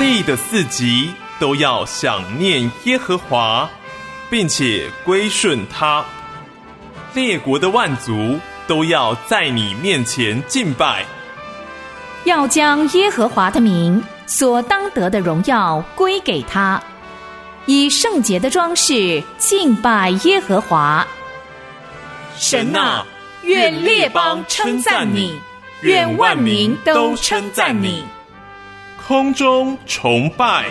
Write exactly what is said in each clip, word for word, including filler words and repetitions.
地的四极都要想念耶和华，并且归顺他。列国的万族都要在你面前敬拜， 要将耶和华的名所当得的荣耀归给他，以圣洁的装饰敬拜耶和华。 神啊，愿列邦称赞你，愿万民都称赞你。空中崇拜。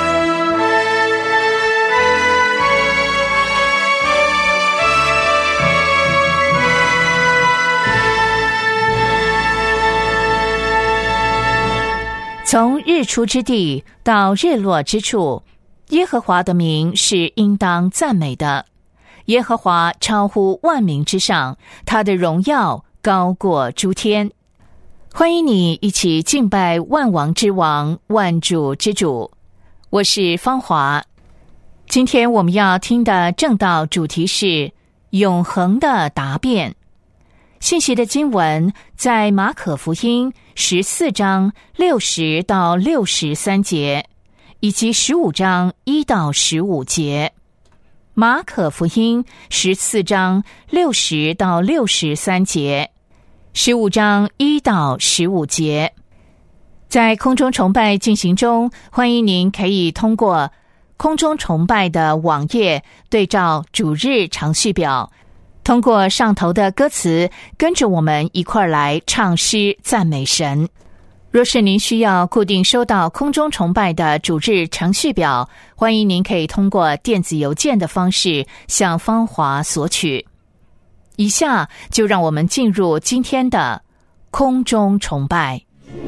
从日出之地到日落之处，耶和华的名是应当赞美的。耶和华超乎万民之上，他的荣耀高过诸天。欢迎你一起敬拜万王之王，万主之主。我是芳华。今天我们要听的正道主题是永恒的答辩。信息的经文在马可福音十四章六十到六十三节，以及十五章一到十五节。马可福音十四章六十到六十三节，十五章一到十五节。在空中崇拜进行中，欢迎您可以通过空中崇拜的网页对照主日程序表，通过上头的歌词，跟着我们一块儿来唱诗赞美神。若是您需要固定收到空中崇拜的主日程序表，欢迎您可以通过电子邮件的方式向芳华索取。以下就让我们进入今天的空中崇拜。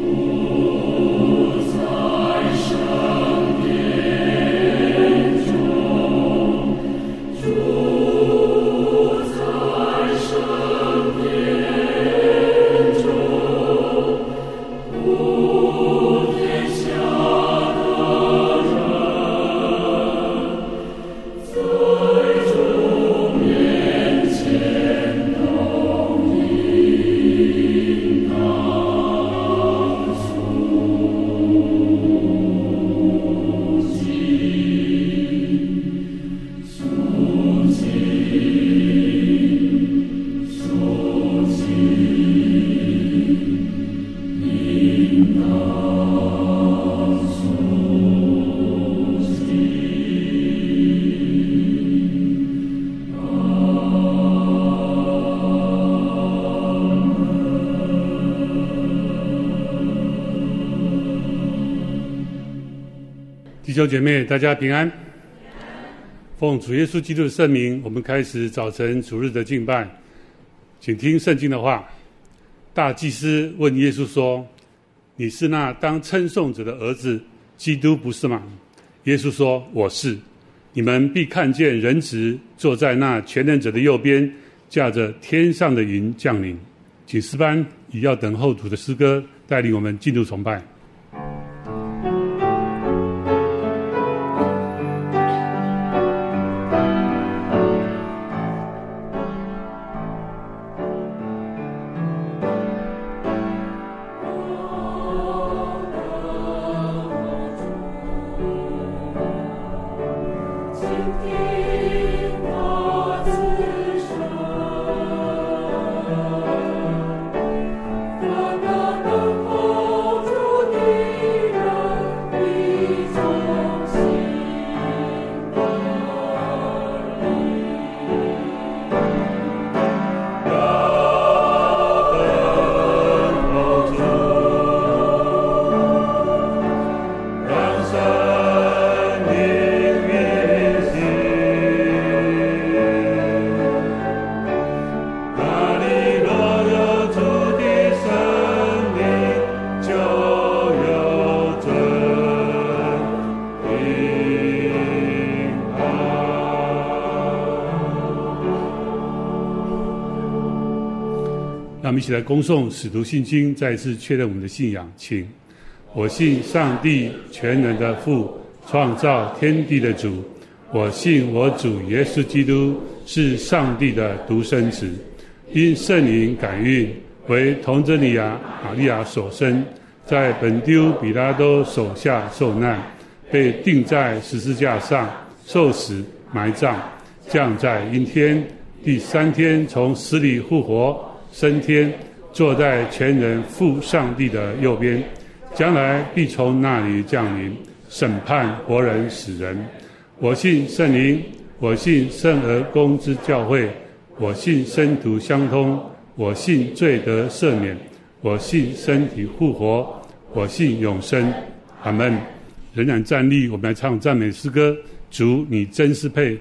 弟兄姐妹，大家平安。奉主耶稣基督的圣名，我们开始早晨主日的敬拜。请听圣经的话。大祭司问耶稣说：“你是那当称颂者的儿子，基督不是吗？”耶稣说：“我是。你们必看见人子坐在那全能者的右边，驾着天上的云降临。”请诗班以要等候主的诗歌带领我们进入崇拜。让我们一起来恭诵使徒信经，再一次确认我们的信仰。请。我信上帝全能的父，创造天地的主。我信我主耶稣基督是上帝的独生子，因圣灵感孕，为童贞尼亚玛利亚所生， 在本丢比拉多手下受难，被钉在十字架上，受死，埋葬，降在阴天，第三天从死里复活，升天，坐在全能父上帝的右边，将来必从那里降临，审判活人死人。我信圣灵，我信圣而公之教会，我信生徒相通，我信罪得赦免，我信身体复活，我信永生。阿们。仍然站立，我们来唱赞美诗歌。主，你真是配。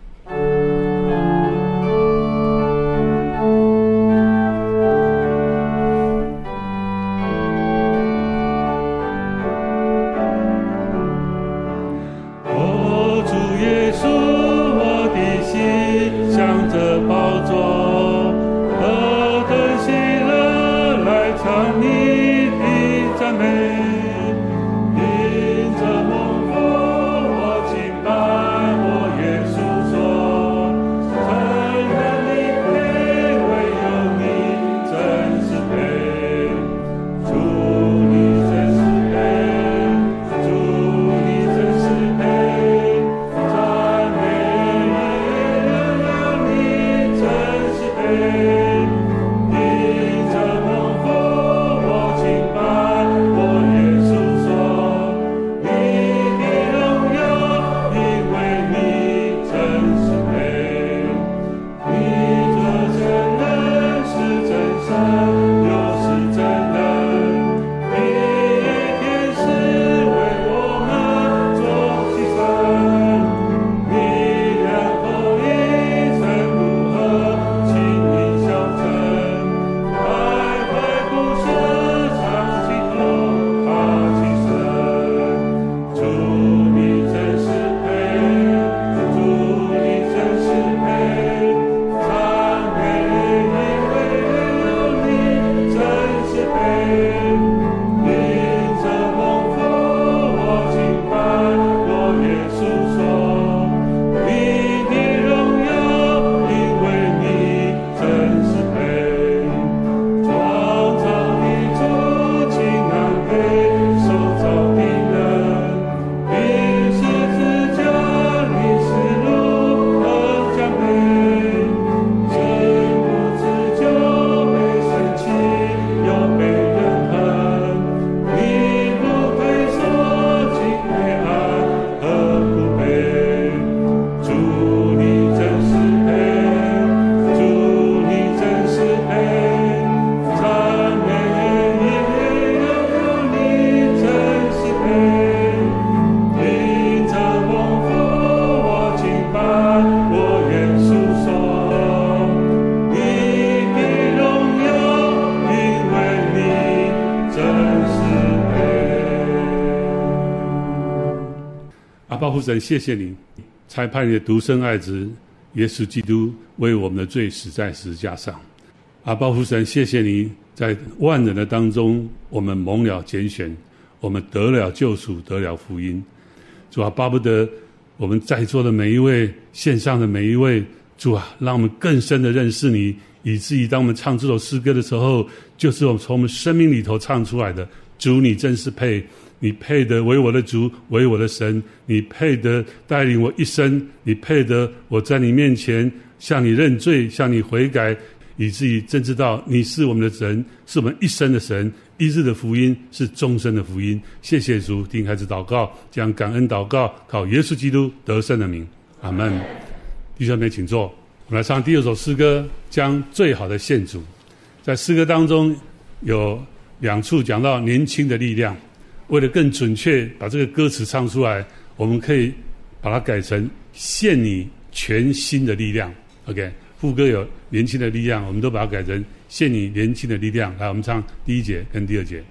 父神，谢谢你差派你的独生爱子耶稣基督为我们的罪死在十字架上。阿爸父神，谢谢你在万人的当中，我们蒙了拣选，我们得了救赎，得了福音。主啊，巴不得我们在座的每一位，线上的每一位，主啊，让我们更深的认识你，以至于当我们唱这首诗歌的时候，就是我们从我们生命里头唱出来的。主，你真是配，你配得为我的主，为我的神，你配得带领我一生，你配得我在你面前向你认罪，向你悔改，以至于真知道你是我们的神，是我们一生的神，一日的福音是终身的福音。谢谢主，听孩子祷告，将感恩祷告靠耶稣基督得胜的名，阿们。弟兄妹请坐，我们来唱第二首诗歌，将最好的献主。在诗歌当中有两处讲到年轻的力量，为了更准确把这个歌词唱出来，我们可以把它改成献你全新的力量。 OK， 副歌有年轻的力量，我们都把它改成献你年轻的力量。来，我们唱第一节跟第二节。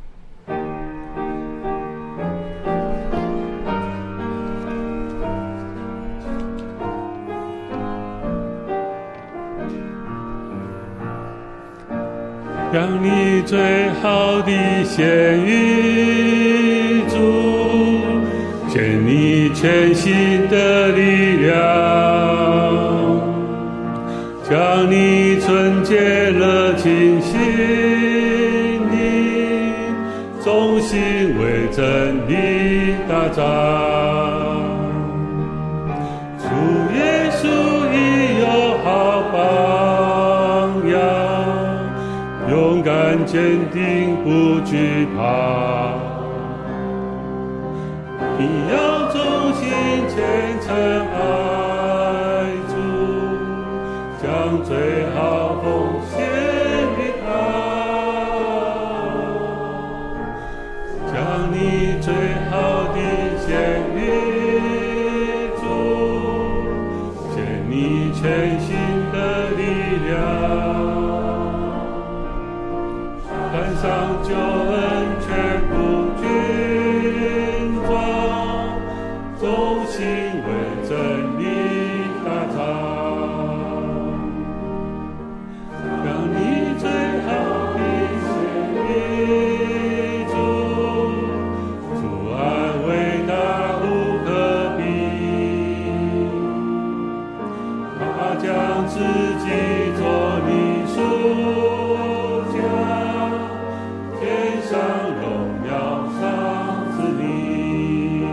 让你最好的献于主，献你全新的力量，将你纯洁热情心灵，走真理打仗。主耶稣已有好榜样，勇敢坚定不惧怕。你要忠心虔诚爱主，将最好奉献给他，将你最好的献于主，献你全心的力量，穿上救恩全部军装，忠心为真理打仗，让你最好的献于主，主爱伟大无可比，他将自己做你属家，天上荣耀赏赐你，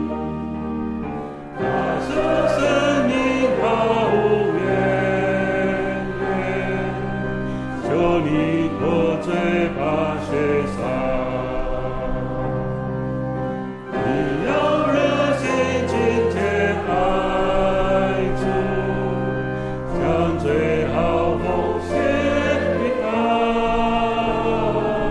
他舍生命毫无怨言，求你脱罪把血洒。你要热心今天爱主，将最好奉献给他，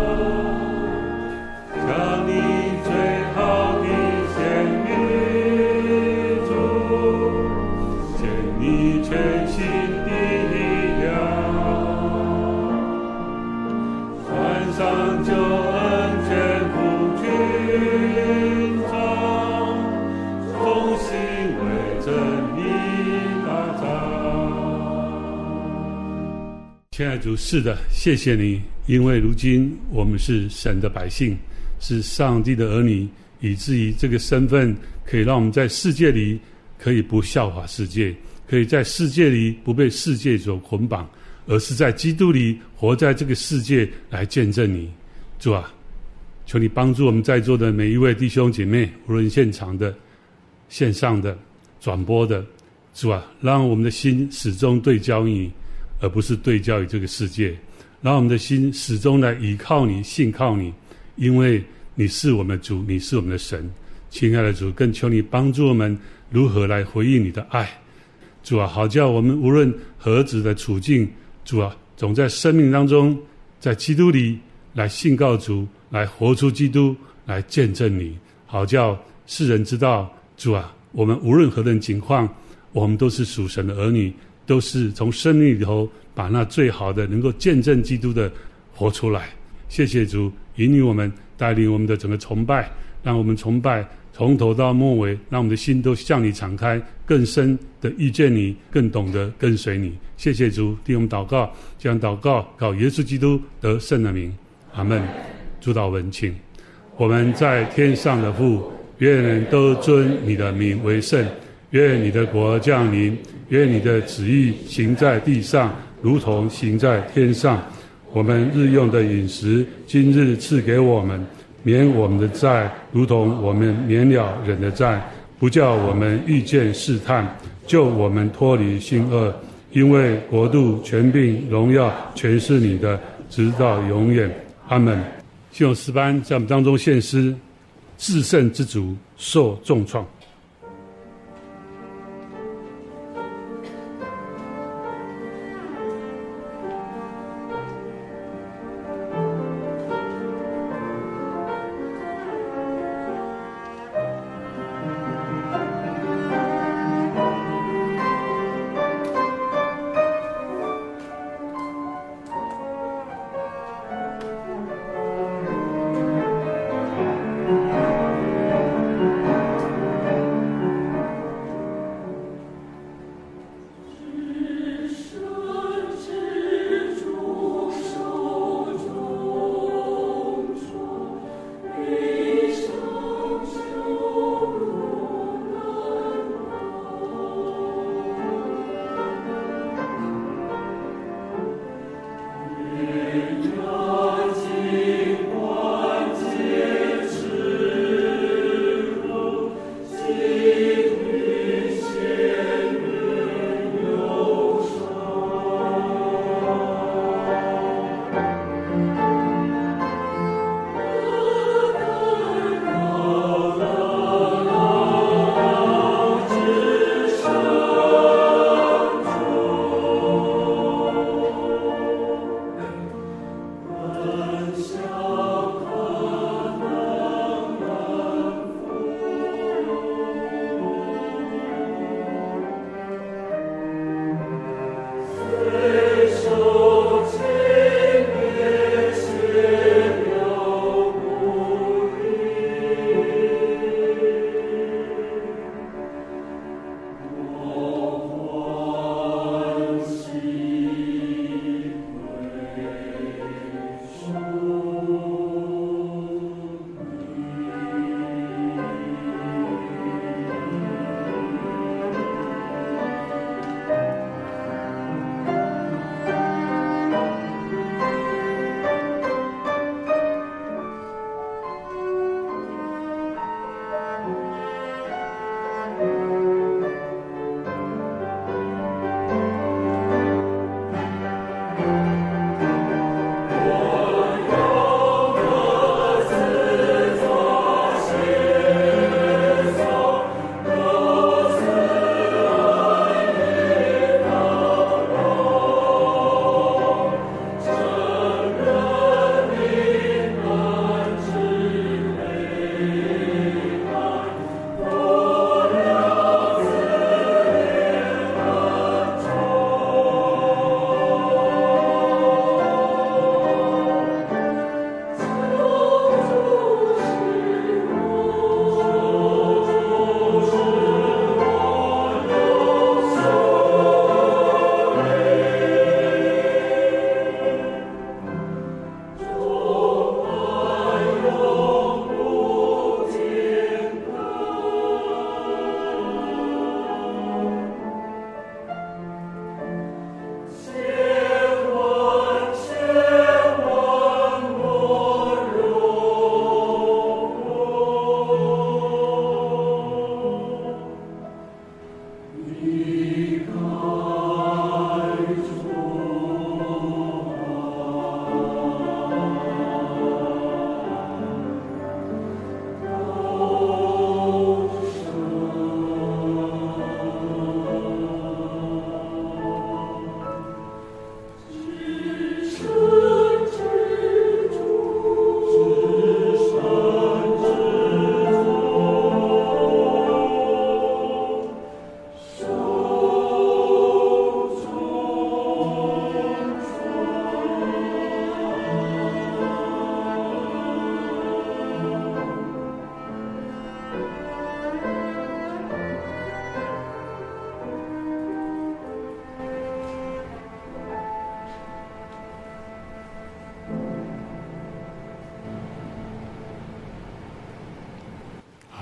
将你最好的献于主，献你全心的力量，穿上救恩全副军装，忠心为真理打仗。亲爱的主，是的，谢谢你，因为如今我们是神的百姓，是上帝的儿女，以至于这个身份可以让我们在世界里可以不效法世界，可以在世界里不被世界所捆绑，而是在基督里活在这个世界来见证你。主啊，求你帮助我们在座的每一位弟兄姐妹，无论现场的、线上的、转播的，主啊，让我们的心始终对焦你，而不是对焦于这个世界，让我们的心始终来依靠你、信靠你，因为你是我们的主，你是我们的神。亲爱的主，更求你帮助我们如何来回应你的爱。主啊，好叫我们无论何子的处境，主啊，总在生命当中，在基督里来信告主，来活出基督，来见证你，好叫世人知道，主啊，我们无论何等情况，我们都是属神的儿女，都是从生命里头把那最好的能够见证基督的活出来。谢谢主引领我们，带领我们的整个崇拜，让我们崇拜从头到末尾，让我们的心都向你敞开，更深的遇见你，更懂得跟随你。谢谢主，听我们祷告，将祷告靠耶稣基督得胜的名，阿们。主祷文，请。我们在天上的父，愿人都尊你的名为圣，愿你的国降临，愿你的旨意行在地上，如同行在天上。我们日用的饮食，今日赐给我们，免我们的债，如同我们免了人的债，不叫我们遇见试探，救我们脱离凶恶。因为国度、权柄、荣耀，全是你的，直到永远。阿们。信友诗班在我们当中献诗，至圣之主受重创。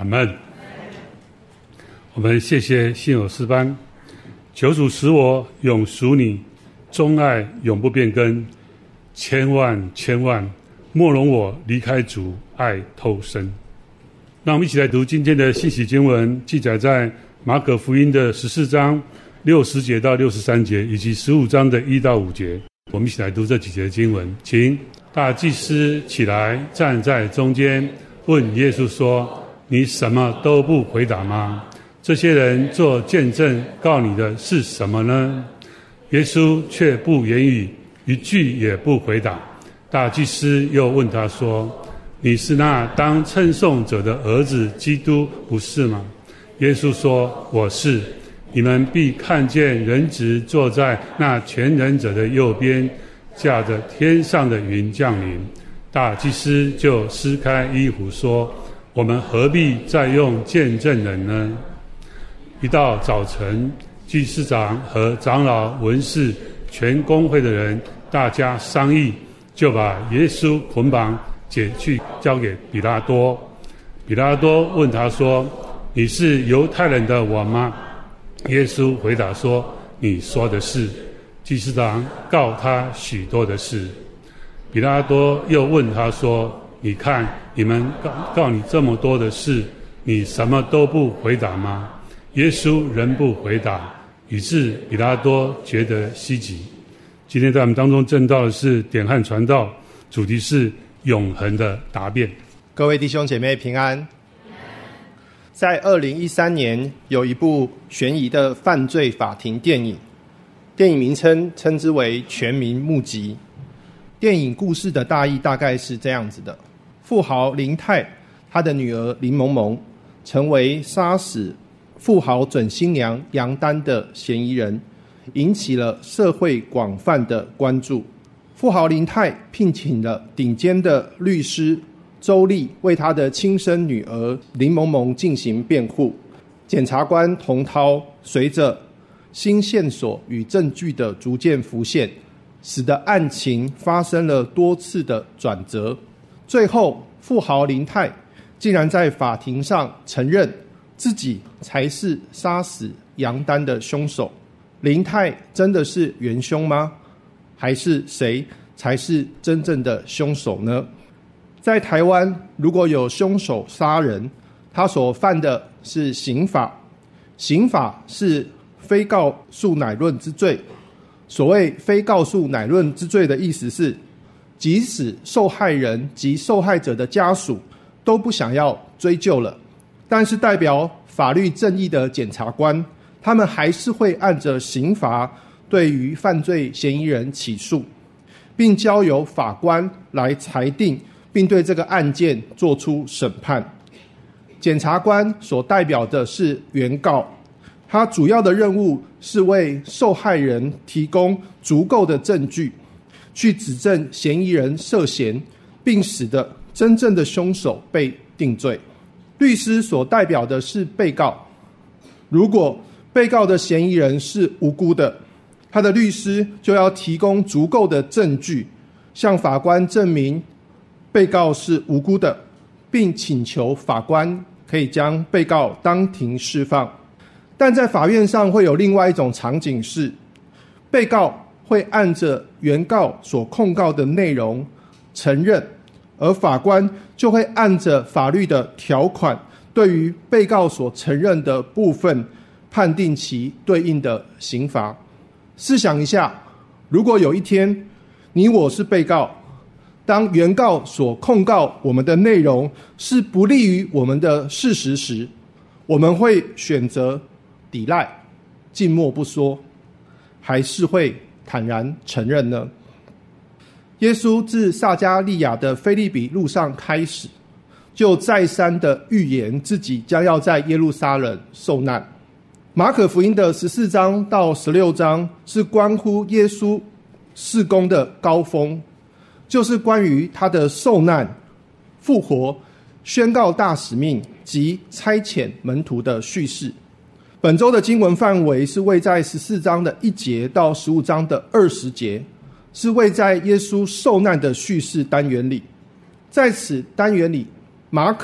阿们。我们谢谢信友诗班，求主使我永属你，钟爱永不变更，千万千万莫容我离开主，爱透生。让我们一起来读今天的信息经文，记载在马可福音的十四章六十节到六十三节，以及十五章的一到五节。我们一起来读这几节经文。请大祭司起来站在中间，问耶稣说：你什么都不回答吗？这些人做见证告你的是什么呢？耶稣却不言语，一句也不回答。大祭司又问他说：你是那当称颂者的儿子基督，不是吗？耶稣说：我是。你们必看见人子坐在那全能者的右边，驾着天上的云降临。大祭司就撕开衣服说：我们何必再用见证人呢？一到早晨，祭司长和长老、文士、全公会的人大家商议，就把耶稣捆绑解去，交给比拉多。比拉多问他说：你是犹太人的王吗？耶稣回答说：你说的是。祭司长告他许多的事。比拉多又问他说：你看，你们告告你这么多的事，你什么都不回答吗？耶稣仍不回答，以致比拉多觉得稀奇。今天在我们当中证道的是典汉传道，主题是永恒的答辩。 各位弟兄姐妹平安。在二零一三年，有一部悬疑的犯罪法庭电影，电影名称称之为《全民目击》。电影故事的大意大概是这样子的：富豪林泰，他的女儿林萌萌，成为杀死富豪准新娘杨丹的嫌疑人，引起了社会广泛的关注。富豪林泰聘请了顶尖的律师周丽为他的亲生女儿林萌萌进行辩护。检察官童涛随着新线索与证据的逐渐浮现，使得案情发生了多次的转折。最后，富豪林泰竟然在法庭上承认自己才是杀死杨丹的凶手。林泰真的是元凶吗？还是谁才是真正的凶手呢？在台湾，如果有凶手杀人，他所犯的是刑法。刑法是非告诉乃论之罪。所谓非告诉乃论之罪的意思是，即使受害人及受害者的家属都不想要追究了，但是代表法律正义的检察官，他们还是会按着刑罚对于犯罪嫌疑人起诉，并交由法官来裁定，并对这个案件做出审判。检察官所代表的是原告，他主要的任务是为受害人提供足够的证据，去指证嫌疑人涉嫌，并使得真正的凶手被定罪。律师所代表的是被告，如果被告的嫌疑人是无辜的，他的律师就要提供足够的证据，向法官证明被告是无辜的，并请求法官可以将被告当庭释放。但在法院上会有另外一种场景是，被告会按着原告所控告的内容承认，而法官就会按着法律的条款，对于被告所承认的部分判定其对应的刑罚。试想一下，如果有一天你我是被告，当原告所控告我们的内容是不利于我们的事实时，我们会选择抵赖、静默不说，还是会坦然承认呢？耶稣自撒加利亚的腓立比路上开始，就再三的预言自己将要在耶路撒冷受难。马可福音的十四章到十六章是关乎耶稣事工的高峰，就是关于他的受难、复活、宣告大使命及差遣门徒的叙事。本周的经文范围是位在十四章的一节到十五章的二十节，是位在耶稣受难的叙事单元里。在此单元里，马可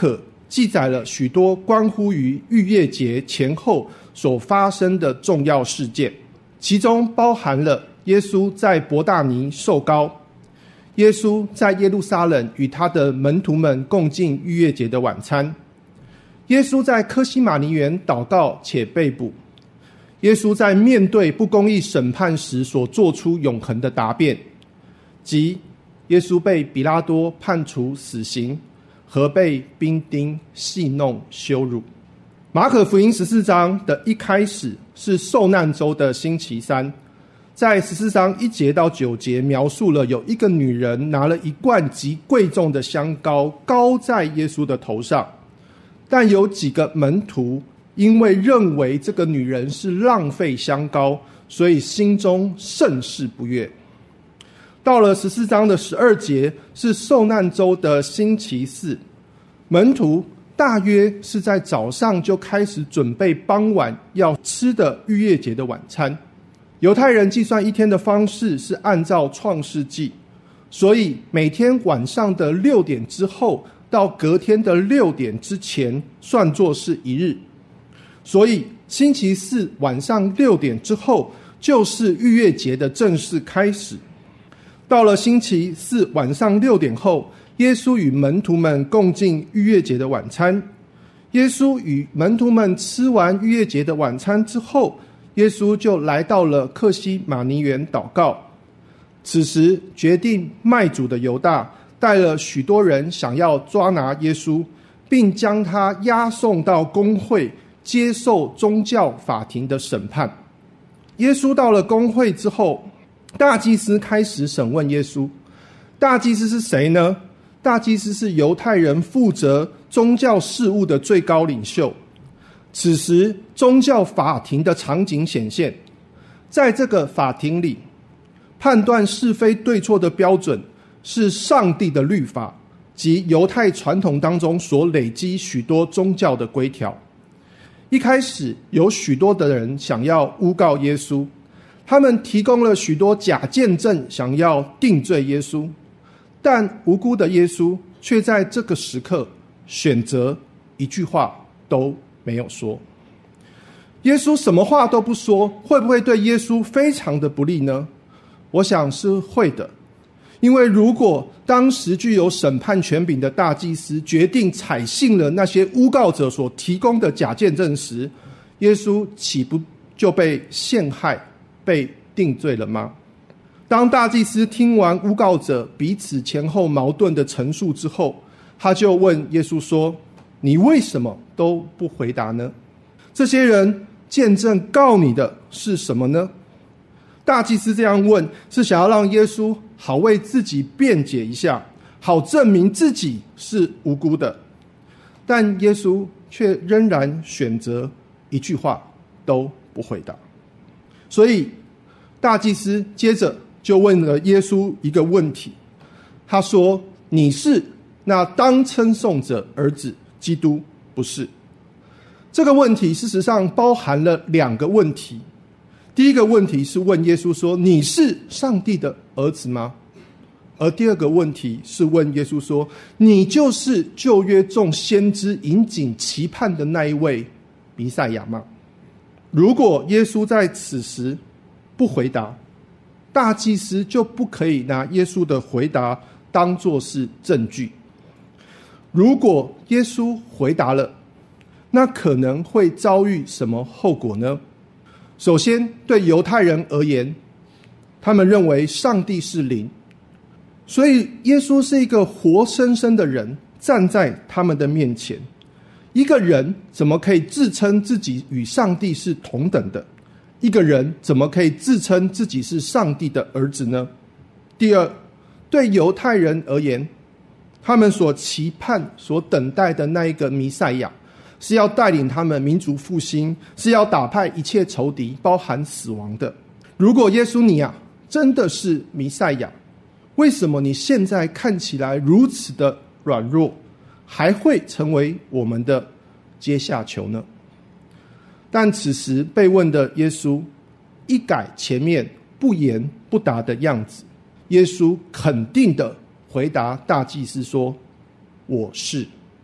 记载了许多关乎于逾越节前后所发生的重要事件，其中包含了耶稣在伯大尼受膏，耶稣在耶路撒冷与他的门徒们共进逾越节的晚餐，耶稣在客西马尼园祷告且被捕，耶稣在面对不公义审判时所做出永恒的答辩，即耶稣被比拉多判处死刑和被兵丁戏弄羞辱。马可福音十四章的一开始是受难周的星期三，在十四章一节到九节描述了有一个女人拿了一罐极贵重的香膏膏在耶稣的头上，但有几个门徒因为认为这个女人是浪费香膏，所以心中甚是不悦。到了十四章的十二节是受难周的星期四，门徒大约是在早上就开始准备傍晚要吃的逾越节的晚餐。犹太人计算一天的方式是按照创世纪，所以每天晚上的六点之后到隔天的六点之前算作是一日，所以星期四晚上六点之后就是逾越节的正式开始。到了星期四晚上六点后，耶稣与门徒们共进逾越节的晚餐。耶稣与门徒们吃完逾越节的晚餐之后，耶稣就来到了客西马尼园祷告。此时决定卖主的犹大带了许多人想要抓拿耶稣，并将他押送到公会接受宗教法庭的审判。耶稣到了公会之后，大祭司开始审问耶稣。大祭司是谁呢？大祭司是犹太人负责宗教事务的最高领袖。此时宗教法庭的场景显现，在这个法庭里，判断是非对错的标准是上帝的律法及犹太传统当中所累积许多宗教的规条。一开始有许多的人想要诬告耶稣，他们提供了许多假见证，想要定罪耶稣，但无辜的耶稣却在这个时刻选择一句话都没有说。耶稣什么话都不说，会不会对耶稣非常的不利呢？我想是会的，因为如果当时具有审判权柄的大祭司决定采信了那些诬告者所提供的假见证时，耶稣岂不就被陷害被定罪了吗？当大祭司听完诬告者彼此前后矛盾的陈述之后，他就问耶稣说，你为什么都不回答呢？这些人见证告你的是什么呢？大祭司这样问，是想要让耶稣好为自己辩解一下，好证明自己是无辜的。但耶稣却仍然选择一句话都不回答。所以大祭司接着就问了耶稣一个问题，他说，你是那当称颂者儿子基督不是？这个问题事实上包含了两个问题。第一个问题是问耶稣说，你是上帝的儿子吗？而第二个问题是问耶稣说，你就是旧约众先知引颈期盼的那一位弥赛亚吗？如果耶稣在此时不回答，大祭司就不可以拿耶稣的回答当作是证据。如果耶稣回答了，那可能会遭遇什么后果呢？首先，对犹太人而言，他们认为上帝是灵，所以耶稣是一个活生生的人站在他们的面前。一个人怎么可以自称自己与上帝是同等的？一个人怎么可以自称自己是上帝的儿子呢？第二，对犹太人而言，他们所期盼所等待的那一个弥赛亚是要带领他们民族复兴，是要打败一切仇敌，包含死亡的。如果耶稣你啊真的是弥赛亚，为什么你现在看起来如此的软弱，还会成为我们的阶下囚呢？但此时被问的耶稣一改前面不言不答的样子，耶稣肯定的回答大祭司说，我是，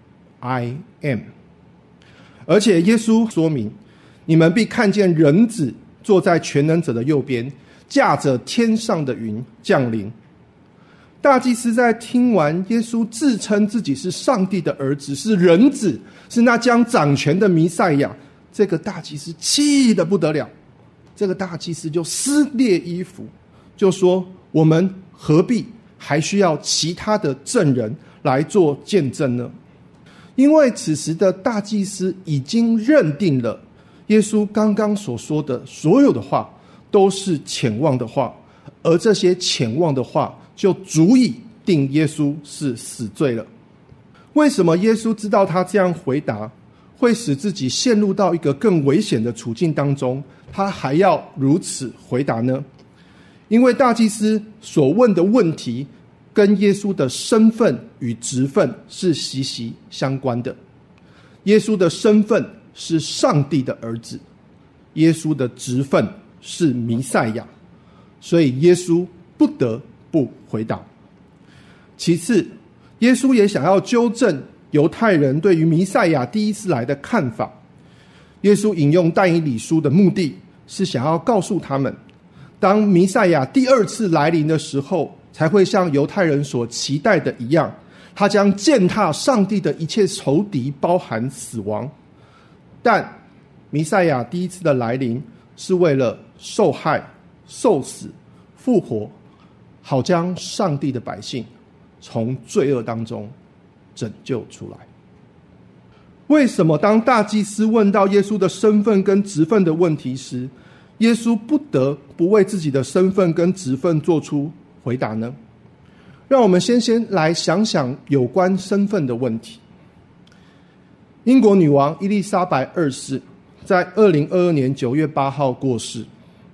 I am。 而且耶稣说明，你们必看见人子坐在全能者的右边，驾着天上的云降临。大祭司在听完耶稣自称自己是上帝的儿子，是人子，是那将掌权的弥赛亚，这个大祭司气得不得了。这个大祭司就撕裂衣服，就说我们何必还需要其他的证人来做见证呢？因为此时的大祭司已经认定了耶稣刚刚所说的所有的话都是僭妄的话，而这些僭妄的话就足以定耶稣是死罪了。为什么耶稣知道他这样回答会使自己陷入到一个更危险的处境当中，他还要如此回答呢？因为大祭司所问的问题跟耶稣的身份与职分是息息相关的。耶稣的身份是上帝的儿子，耶稣的职分是弥赛亚，所以耶稣不得不回答。其次，耶稣也想要纠正犹太人对于弥赛亚第一次来的看法。耶稣引用但以理书的目的是想要告诉他们，当弥赛亚第二次来临的时候，才会像犹太人所期待的一样，他将践踏上帝的一切仇敌，包含死亡。但弥赛亚第一次的来临是为了受害、受死、复活，好将上帝的百姓从罪恶当中拯救出来。为什么当大祭司问到耶稣的身份跟职分的问题时，耶稣不得不为自己的身份跟职分做出回答呢？让我们先先来想想有关身份的问题。英国女王伊丽莎白二世在二零二二年九月八号过世。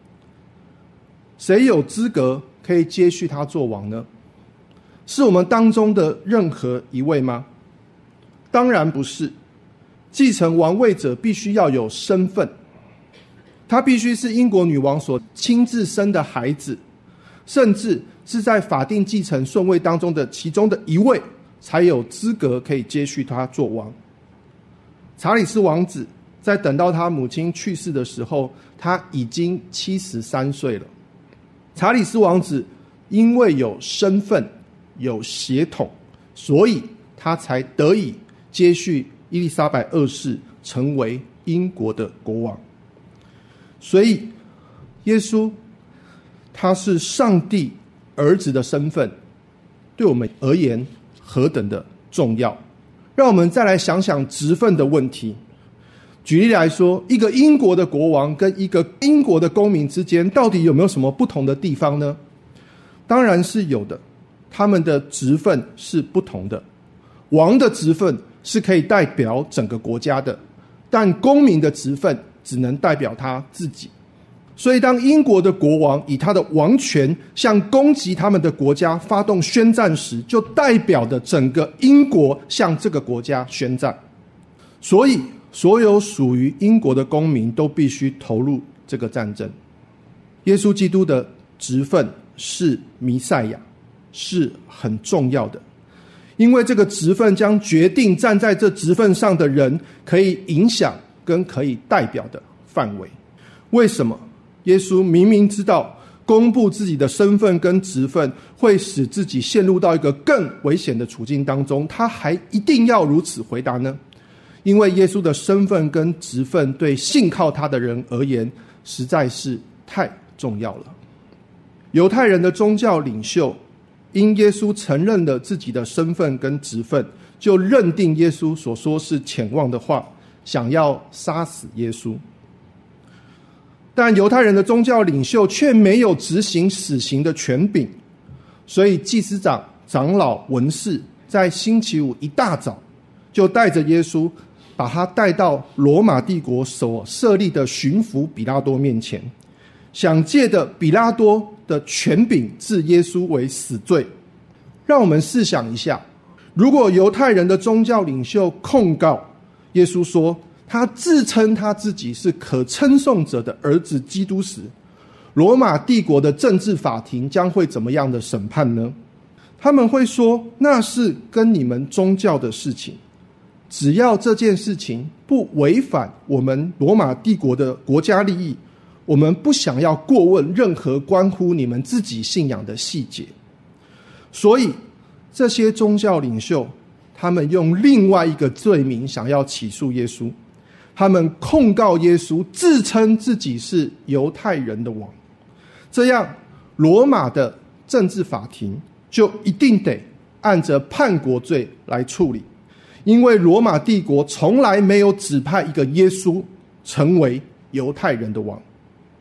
谁有资格可以接续她做王呢？是我们当中的任何一位吗？当然不是。继承王位者必须要有身份，他必须是英国女王所亲自生的孩子，甚至是在法定继承顺位当中的其中的一位，才有资格可以接续他做王。查理斯王子在等到他母亲去世的时候，他已经七十三岁了。查理斯王子因为有身份、有血统，所以他才得以接续伊丽莎白二世成为英国的国王。所以耶稣他是上帝儿子的身份，对我们而言何等的重要。让我们再来想想职分的问题。举例来说，一个英国的国王跟一个英国的公民之间到底有没有什么不同的地方呢？当然是有的，他们的职分是不同的。王的职分是可以代表整个国家的，但公民的职分只能代表他自己。所以当英国的国王以他的王权向攻击他们的国家发动宣战时，就代表的整个英国向这个国家宣战。所以所有属于英国的公民都必须投入这个战争。耶稣基督的职分是弥赛亚，是很重要的，因为这个职分将决定站在这职分上的人可以影响跟可以代表的范围。为什么耶稣明明知道公布自己的身份跟职分会使自己陷入到一个更危险的处境当中，他还一定要如此回答呢？因为耶稣的身份跟职分对信靠他的人而言实在是太重要了。犹太人的宗教领袖因耶稣承认了自己的身份跟职分，就认定耶稣所说是僭妄的话，想要杀死耶稣。但犹太人的宗教领袖却没有执行死刑的权柄，所以祭司长、长老、文士在星期五一大早就带着耶稣，把他带到罗马帝国所设立的巡抚比拉多面前，想借着比拉多的权柄治耶稣为死罪。让我们试想一下，如果犹太人的宗教领袖控告耶稣说他自称他自己是可称颂者的儿子基督时，罗马帝国的政治法庭将会怎么样的审判呢？他们会说那是跟你们宗教的事情， 只要这件事情不违反我们罗马帝国的国家利益，我们不想要过问任何关乎你们自己信仰的细节。所以这些宗教领袖他们用另外一个罪名想要起诉耶稣，他们控告耶稣自称自己是犹太人的王，这样罗马的政治法庭就一定得按着叛国罪来处理，因为罗马帝国从来没有指派一个耶稣成为犹太人的王。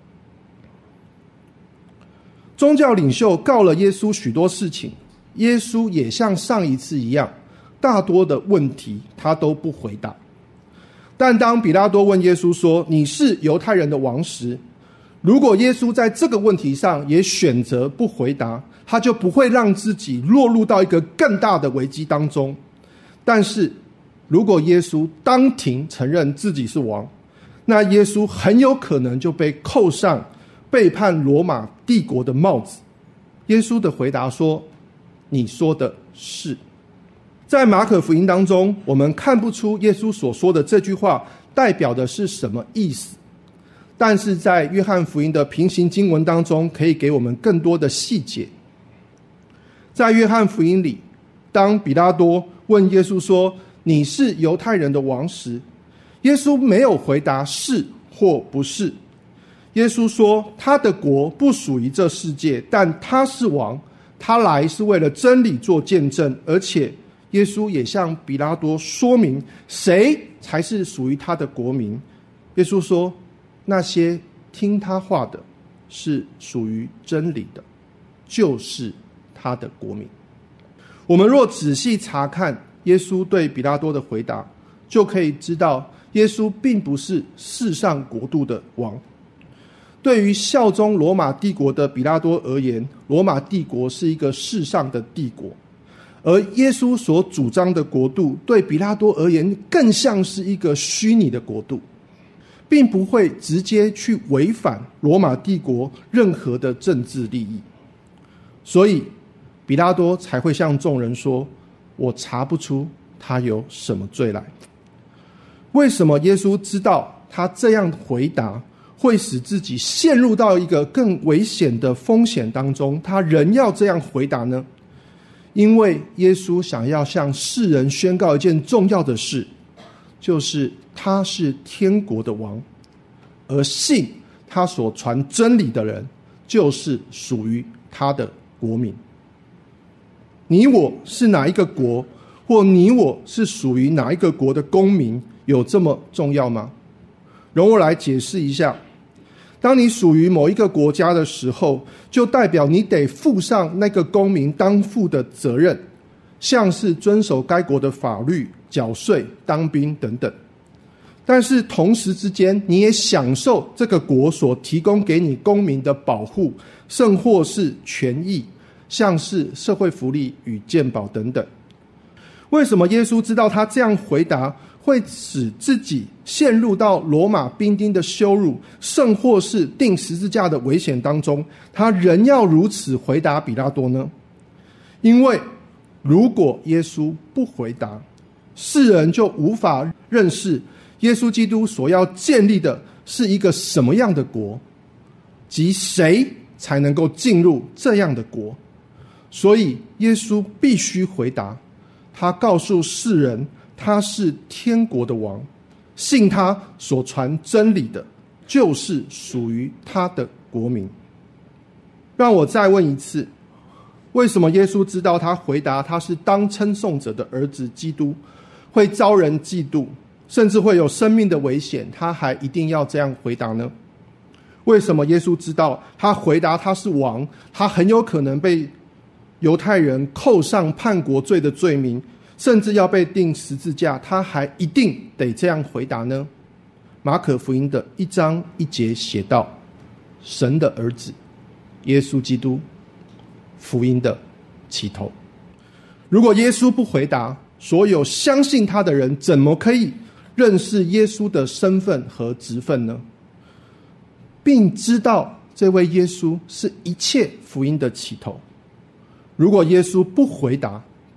宗教领袖告了耶稣许多事情，耶稣也像上一次一样，大多的问题他都不回答。但当比拉多问耶稣说你是犹太人的王时，如果耶稣在这个问题上也选择不回答，他就不会让自己落入到一个更大的危机当中。但是如果耶稣当庭承认自己是王，那耶稣很有可能就被扣上背叛罗马帝国的帽子。耶稣的回答说，你说的是。在马可福音当中，我们看不出耶稣所说的这句话代表的是什么意思，但是在约翰福音的平行经文当中可以给我们更多的细节。在约翰福音里，当比拉多问耶稣说你是犹太人的王时，耶稣没有回答是或不是。耶稣说他的国不属于这世界，但他是王，他来是为了真理做见证，而且耶稣也向比拉多说明谁才是属于他的国民。耶稣说那些听他话的是属于真理的，就是他的国民。我们若仔细查看耶稣对比拉多的回答，就可以知道耶稣并不是世上国度的王。对于效忠罗马帝国的比拉多而言，罗马帝国是一个世上的帝国，而耶稣所主张的国度对比拉多而言更像是一个虚拟的国度，并不会直接去违反罗马帝国任何的政治利益。所以比拉多才会向众人说，我查不出他有什么罪来。为什么耶稣知道他这样回答会使自己陷入到一个更危险的风险当中，他仍要这样回答呢？因为耶稣想要向世人宣告一件重要的事，就是他是天国的王，而信他所传真理的人就是属于他的国民。你我是哪一个国，或你我是属于哪一个国的公民，有这么重要吗？容我来解释一下。当你属于某一个国家的时候，就代表你得负上那个公民当负的责任，像是遵守该国的法律、缴税、当兵等等。但是同时之间，你也享受这个国所提供给你公民的保护，甚或是权益，像是社会福利与健保等等。为什么耶稣知道他这样回答会使自己陷入到罗马兵丁的羞辱，甚或是钉十字架的危险当中，他仍要如此回答比拉多呢？因为如果耶稣不回答，世人就无法认识耶稣基督所要建立的是一个什么样的国，及谁才能够进入这样的国。所以耶稣必须回答，他告诉世人他是天国的王，信他所传真理的就是属于他的国民。让我再问一次，为什么耶稣知道他回答他是当称颂者的儿子基督会遭人嫉妒，甚至会有生命的危险，他还一定要这样回答呢？为什么耶稣知道他回答他是王，他很有可能被犹太人扣上叛国罪的罪名，甚至要被钉十字架，他还一定得这样回答呢？马可福音的一章一节写道，神的儿子耶稣基督，福音的起头。如果耶稣不回答，所有相信他的人怎么可以认识耶稣的身份和职分呢？并知道这位耶稣是一切福音的起头。如果耶稣不回答，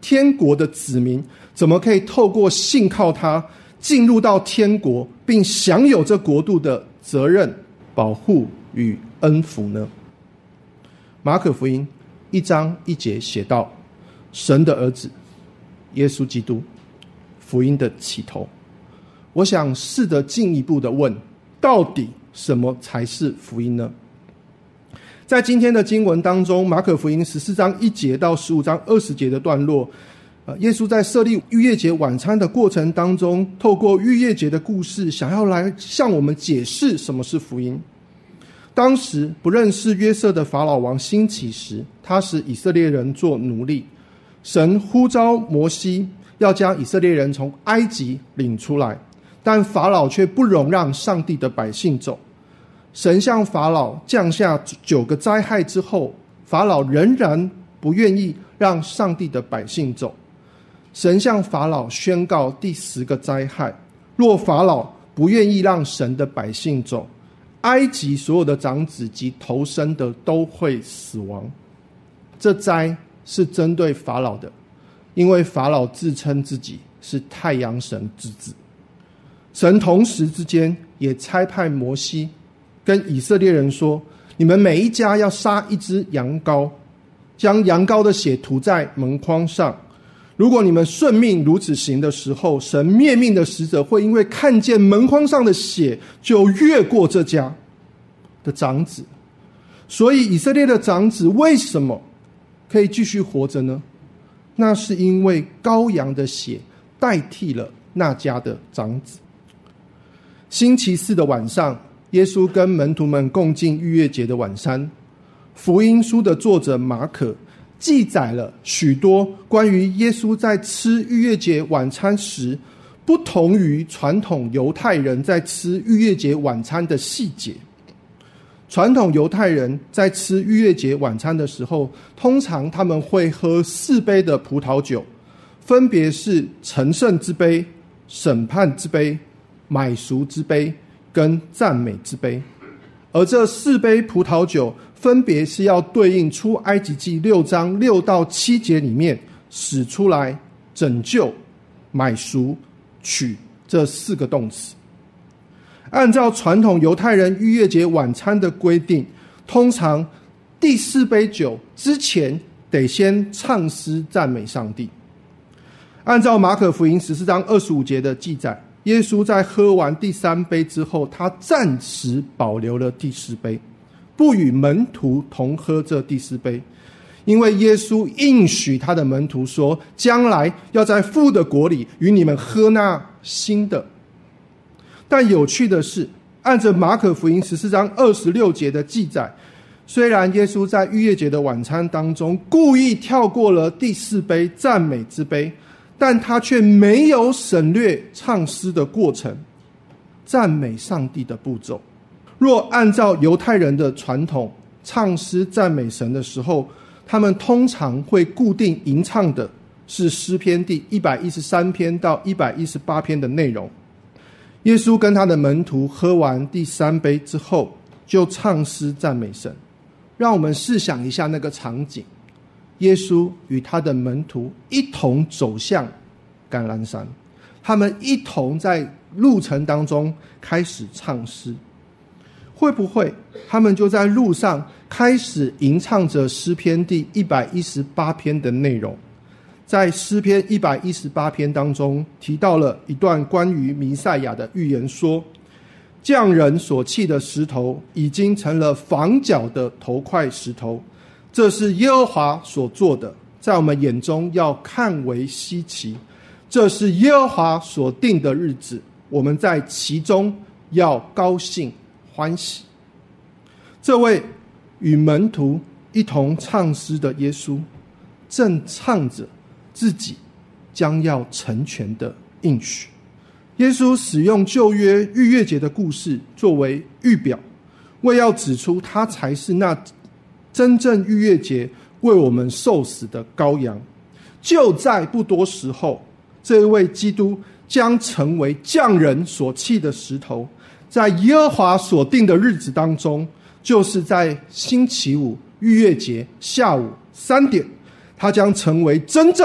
天国的子民怎么可以透过信靠他进入到天国，并享有这国度的责任、保护与恩福呢？马可福音一章一节写道，神的儿子耶稣基督，福音的起头。我想试着进一步的问，到底什么才是福音呢？在今天的经文当中，马可福音十四章一节到十五章二十节的段落，呃，耶稣在设立逾越节晚餐的过程当中，透过逾越节的故事，想要来向我们解释什么是福音。当时不认识约瑟的法老王兴起时，他使以色列人做奴隶。神呼召摩西要将以色列人从埃及领出来，但法老却不容让上帝的百姓走。神向法老降下九个灾害之后，法老仍然不愿意让上帝的百姓走。神向法老宣告第十个灾害，若法老不愿意让神的百姓走，埃及所有的长子及头生的都会死亡。这灾是针对法老的，因为法老自称自己是太阳神之子。神同时之间也差派摩西跟以色列人说，你们每一家要杀一只羊羔，将羊羔的血涂在门框上。如果你们顺命如此行的时候，神灭命的使者会因为看见门框上的血，就越过这家的长子。所以以色列的长子为什么可以继续活着呢？那是因为羔羊的血代替了那家的长子。星期四的晚上，耶稣跟门徒们共进逾越节的晚餐。福音书的作者马可记载了许多关于耶稣在吃逾越节晚餐时不同于传统犹太人在吃逾越节晚餐的细节。传统犹太人在吃逾越节晚餐的时候，通常他们会喝四杯的葡萄酒，分别是成圣之杯、审判之杯、买赎之杯跟赞美之杯。而这四杯葡萄酒分别是要对应出埃及记六章六到七节里面使出来、拯救、买赎、取这四个动词。按照传统犹太人逾越节晚餐的规定，通常第四杯酒之前得先唱诗赞美上帝。按照马可福音十四章二十五节的记载，耶稣在喝完第三杯之后，他暂时保留了第四杯，不与门徒同喝这第四杯，因为耶稣应许他的门徒说，将来要在父的国里与你们喝那新的。但有趣的是，按着马可福音十四章二十六节的记载，虽然耶稣在逾越节的晚餐当中故意跳过了第四杯赞美之杯，但他却没有省略唱诗的过程，赞美上帝的步骤。若按照犹太人的传统，唱诗赞美神的时候，他们通常会固定吟唱的是诗篇第一百一十三篇到一百一十八篇的内容。耶稣跟他的门徒喝完第三杯之后，就唱诗赞美神。让我们试想一下那个场景，耶稣与他的门徒一同走向橄榄山，他们一同在路程当中开始唱诗。会不会他们就在路上开始吟唱着诗篇第一百一十八篇的内容？在诗篇一百一十八篇当中提到了一段关于弥赛亚的预言，说匠人所砌的石头已经成了房角的头块石头，这是耶和华所做的，在我们眼中要看为稀奇。这是耶和华所定的日子，我们在其中要高兴欢喜。这位与门徒一同唱诗的耶稣，正唱着自己将要成全的应许。耶稣使用旧约逾越节的故事作为预表，为要指出他才是那真正逾越节为我们受死的羔羊。就在不多时候，这一位基督将成为匠人所砌的石头，在耶和华所定的日子当中，就是在星期五逾越节下午三点，他将成为真正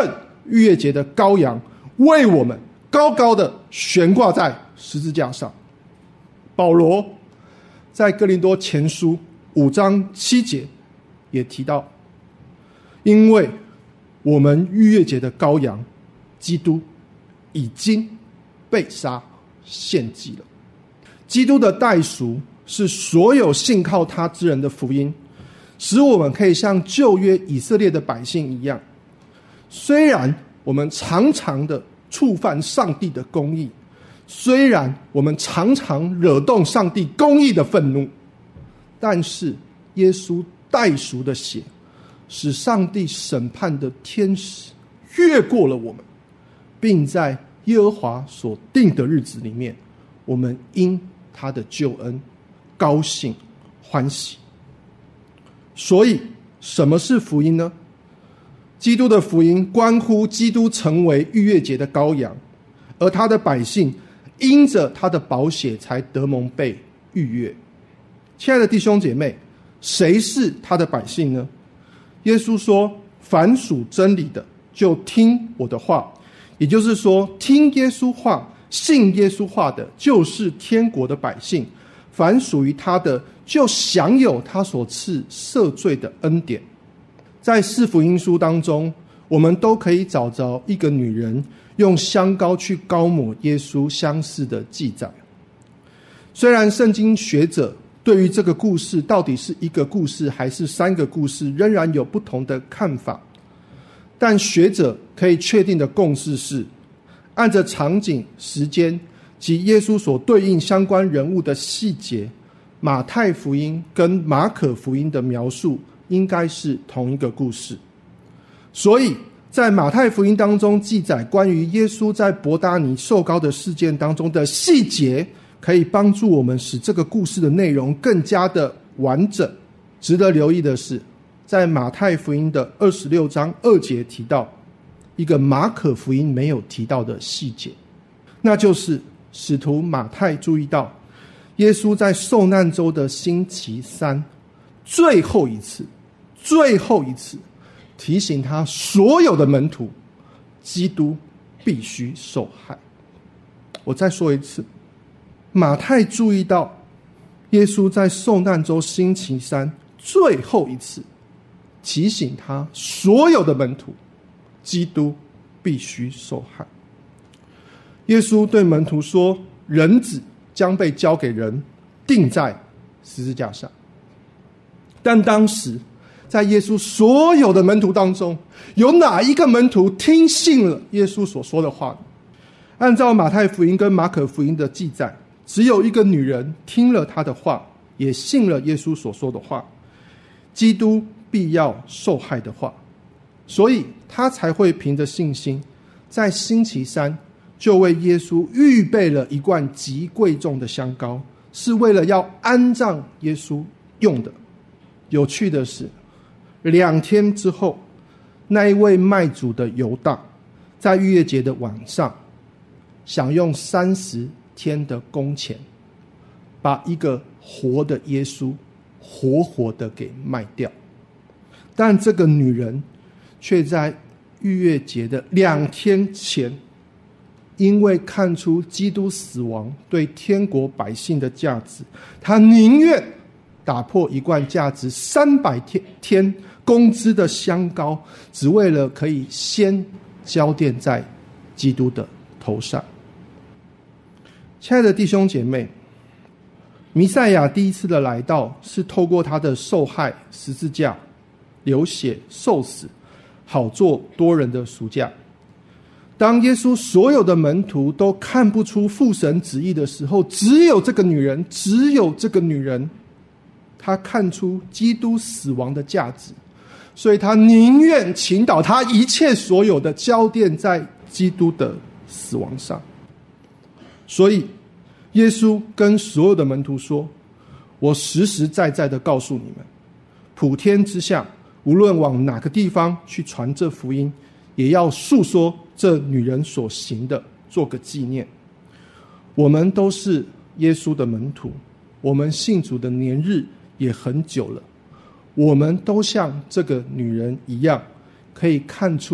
逾越节的羔羊为我们高高的悬挂在十字架上。保罗在哥林多前书五章七节也提到，因为我们逾越节的羔羊基督已经被杀献祭了。基督的代赎是所有信靠他之人的福音，使我们可以像旧约以色列的百姓一样，虽然我们常常的触犯上帝的公义，虽然我们常常惹动上帝公义的愤怒，但是耶稣代赎的血使上帝审判的天使越过了我们，并在耶和华所定的日子里面，我们因他的救恩高兴欢喜。所以什么是福音呢？基督的福音关乎基督成为逾越节的羔羊，而他的百姓因着他的宝血才得蒙被逾越。亲爱的弟兄姐妹，谁是他的百姓呢？耶稣说，凡属真理的就听我的话，也就是说，听耶稣话信耶稣话的就是天国的百姓，凡属于他的就享有他所赐赦罪的恩典。在四福音书当中，我们都可以找着一个女人用香膏去膏抹耶稣相似的记载。虽然圣经学者对于这个故事到底是一个故事还是三个故事仍然有不同的看法，但学者可以确定的共识是，按着场景、时间及耶稣所对应相关人物的细节，马太福音跟马可福音的描述应该是同一个故事。所以在马太福音当中记载关于耶稣在伯大尼受膏的事件当中的细节，可以帮助我们使这个故事的内容更加的完整。值得留意的是，在马太福音的二十六章二节提到一个马可福音没有提到的细节，那就是使徒马太注意到耶稣在受难周的星期三最后一次最后一次提醒他所有的门徒，基督必须受害。我再说一次，马太注意到耶稣在受难周星期三最后一次提醒他所有的门徒，基督必须受害。耶稣对门徒说，人子将被交给人，钉在十字架上。但当时在耶稣所有的门徒当中，有哪一个门徒听信了耶稣所说的话呢？按照马太福音跟马可福音的记载，只有一个女人听了他的话，也信了耶稣所说的话，基督必要受害的话，所以他才会凭着信心在星期三就为耶稣预备了一罐极贵重的香膏，是为了要安葬耶稣用的。有趣的是，两天之后，那一位卖主的犹大在逾越节的晚上想用三十天的工钱把一个活的耶稣活活的给卖掉，但这个女人却在逾越节的两天前，因为看出基督死亡对天国百姓的价值，她宁愿打破一罐价值三百天工资的香膏，只为了可以先浇奠在基督的头上。亲爱的弟兄姐妹，弥赛亚第一次的来到是透过他的受害、十字架、流血、受死，好做多人的赎价。当耶稣所有的门徒都看不出父神旨意的时候，只有这个女人，只有这个女人，她看出基督死亡的价值，所以她宁愿倾倒她一切所有的，浇奠在基督的死亡上。所以耶稣跟所有的门徒说，我实实在在的告诉你们，普天之下无论往哪个地方去传这福音，也要述说这女人所行的，做个纪念。我们都是耶稣的门徒，我们信主的年日也很久了，我们都像这个女人一样，可以看出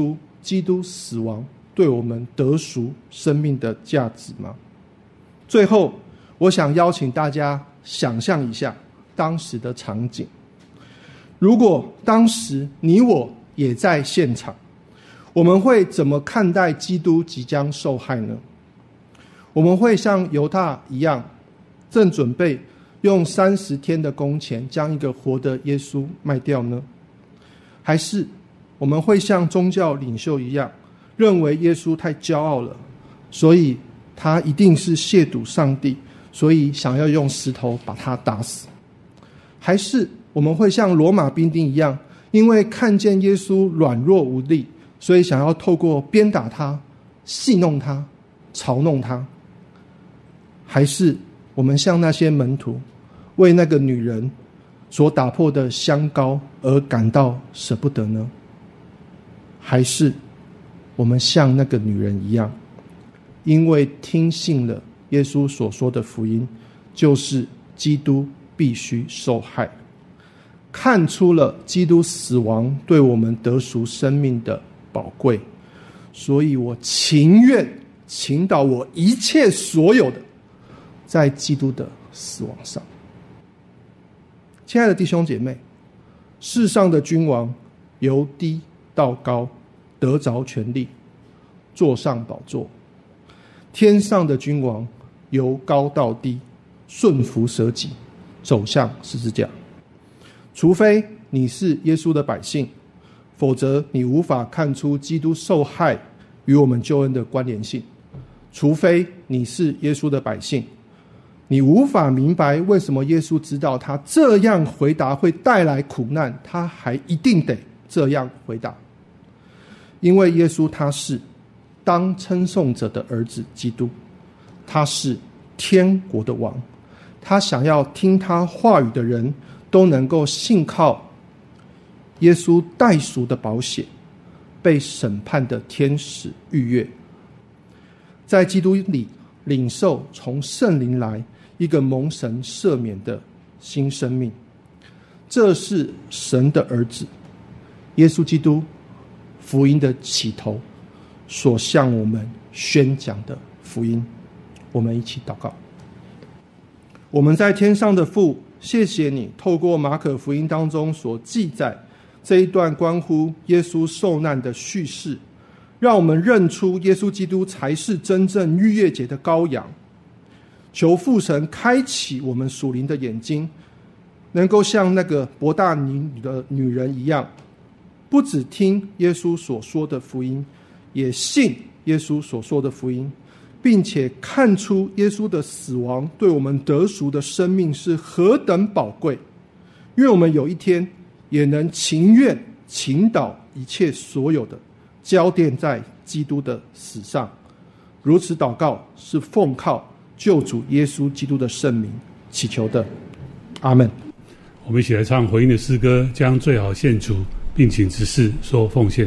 基督死亡对我们得赎生命的价值吗？最后，我想邀请大家想象一下当时的场景。如果当时你我也在现场，我们会怎么看待基督即将受害呢？我们会像犹大一样，正准备用三十天的工钱将一个活的耶稣卖掉呢？还是我们会像宗教领袖一样，认为耶稣太骄傲了，所以他一定是亵渎上帝，所以想要用石头把他打死？还是我们会像罗马兵丁一样，因为看见耶稣软弱无力，所以想要透过鞭打他、戏弄他、嘲弄他？还是我们像那些门徒，为那个女人所打破的香膏而感到舍不得呢？还是我们像那个女人一样，因为听信了耶稣所说的福音，就是基督必须受害，看出了基督死亡对我们得赎生命的宝贵，所以我情愿倾倒我一切所有的，在基督的死亡上。亲爱的弟兄姐妹，世上的君王由低到高得着权力，坐上宝座；天上的君王由高到低顺服舍己，走向十字架。除非你是耶稣的百姓，否则你无法看出基督受害与我们救恩的关联性。除非你是耶稣的百姓，你无法明白为什么耶稣知道他这样回答会带来苦难，他还一定得这样回答。因为耶稣他是当称颂者的儿子基督，他是天国的王，他想要听他话语的人都能够信靠耶稣代赎的宝血，被审判的天使逾越，在基督里领受从圣灵来一个蒙神赦免的新生命。这是神的儿子耶稣基督福音的起头所向我们宣讲的福音。我们一起祷告。我们在天上的父，谢谢你透过马可福音当中所记载这一段关乎耶稣受难的叙事，让我们认出耶稣基督才是真正逾越节的羔羊。求父神开启我们属灵的眼睛，能够像那个伯大尼的女人一样，不只听耶稣所说的福音，也信耶稣所说的福音，并且看出耶稣的死亡对我们得赎的生命是何等宝贵。愿我们有一天也能情愿倾倒一切所有的，交奠在基督的死上。如此祷告是奉靠救主耶稣基督的圣名祈求的，阿们。 我们一起来唱回应的诗歌，将最好献主，并请执事说奉献。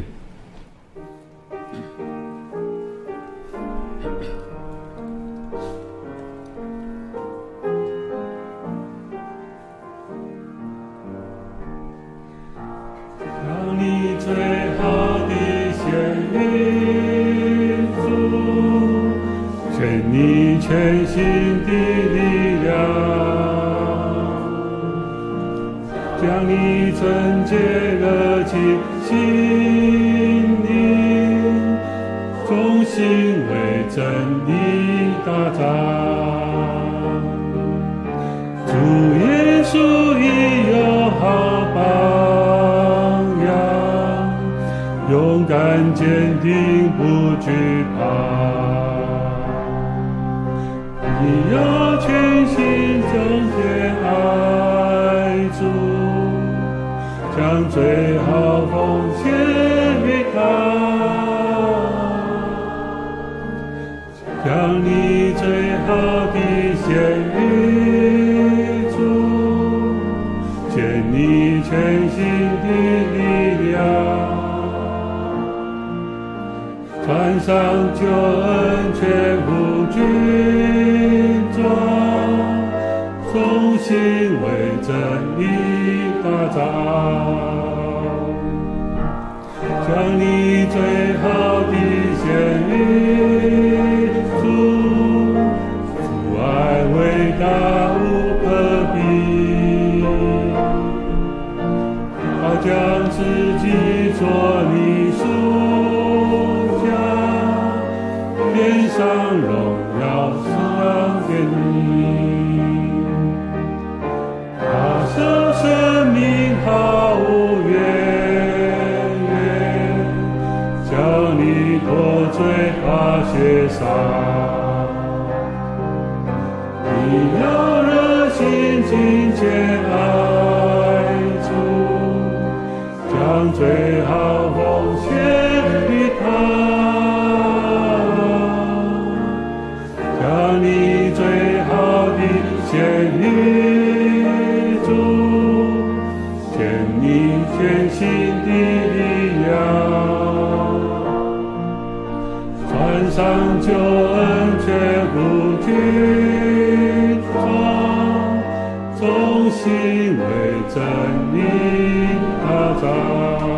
将你最好的献于主，主爱伟大无可比，好将自己做你属下，天上荣耀赏给你，他舍生命毫无怨言，叫你脱罪化血洒，你要热心亲切爱主，将最好奉献于他，将你最好的献于主，献你全心的力量，穿上救恩全部军装，忠心为真理打仗。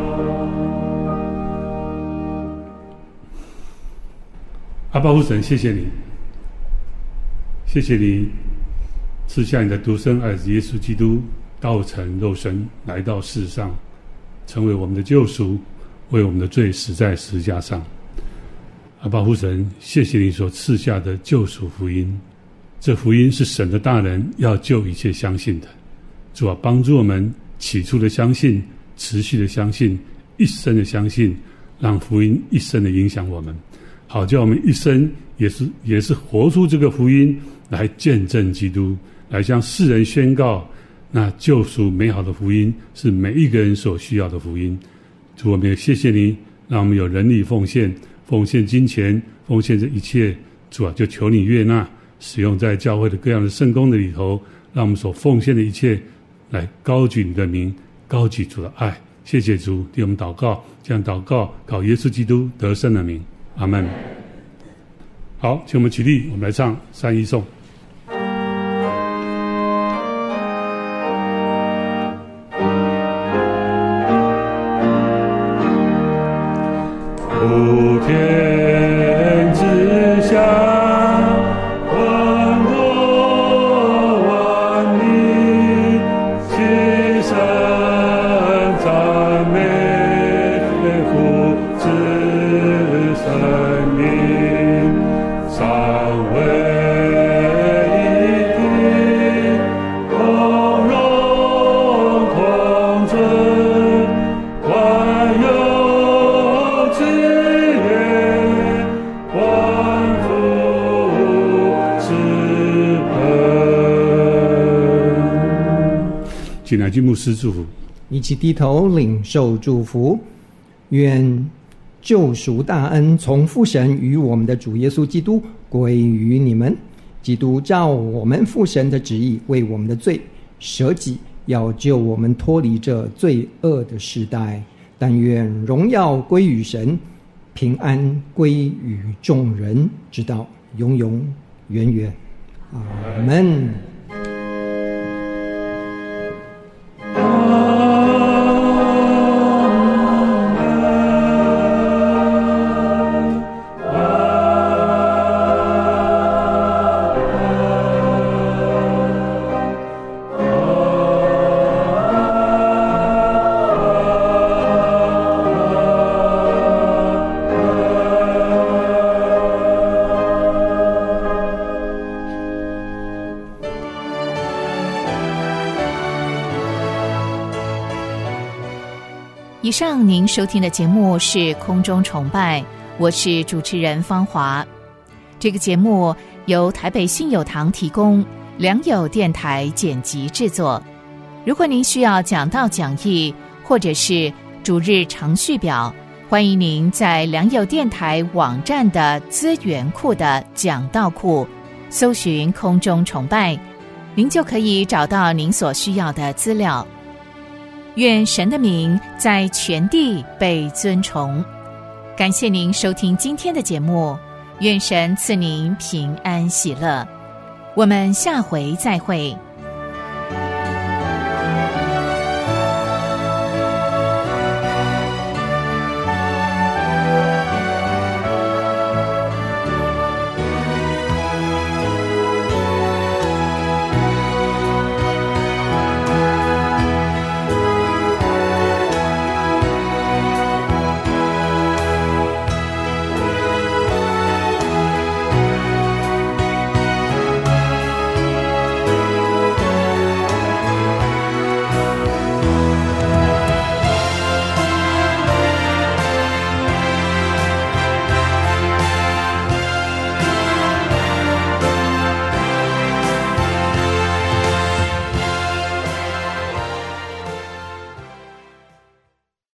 阿爸父神，谢谢你，谢谢你赐下你的独生儿子耶稣基督，道成肉身来到世上，成为我们的救赎，为我们的罪死在十字架上。阿爸父神，谢谢你所赐下的救赎福音，这福音是神的大能要救一切相信的。主啊，帮助我们起初的相信，持续的相信，一生的相信，让福音一生的影响我们，好叫我们一生也是也是活出这个福音，来见证基督，来向世人宣告那救赎美好的福音是每一个人所需要的福音。主，我们也谢谢你，让我们有能力奉献，奉献金钱，奉献这一切。主啊，就求你悦纳，使用在教会的各样的圣工的里头，让我们所奉献的一切来高举你的名，高举主的爱。谢谢主，替我们祷告，这样祷告靠耶稣基督得胜的名，阿们。好，请我们起立，我们来唱三一颂。普天之下，万国万民齐声赞美父子生命，三位一体，同荣同尊，万有之源，万福之本。请来句牧师祝福。 一起低头领受祝福，愿救赎大恩从父神与我们的主耶稣基督归于你们。基督照我们父神的旨意，为我们的罪舍己，要救我们脱离这罪恶的时代。但愿荣耀归于神，平安归于众人，直到永永远远。阿们。 以上您收听的节目是空中崇拜，我是主持人芳华。这个节目由台北信友堂提供，良友电台剪辑制作。如果您需要讲道讲义或者是主日程序表，欢迎您在良友电台网站的资源库的讲道库搜寻空中崇拜，您就可以找到您所需要的资料。愿神的名在全地被尊崇。感谢您收听今天的节目，愿神赐您平安喜乐。我们下回再会。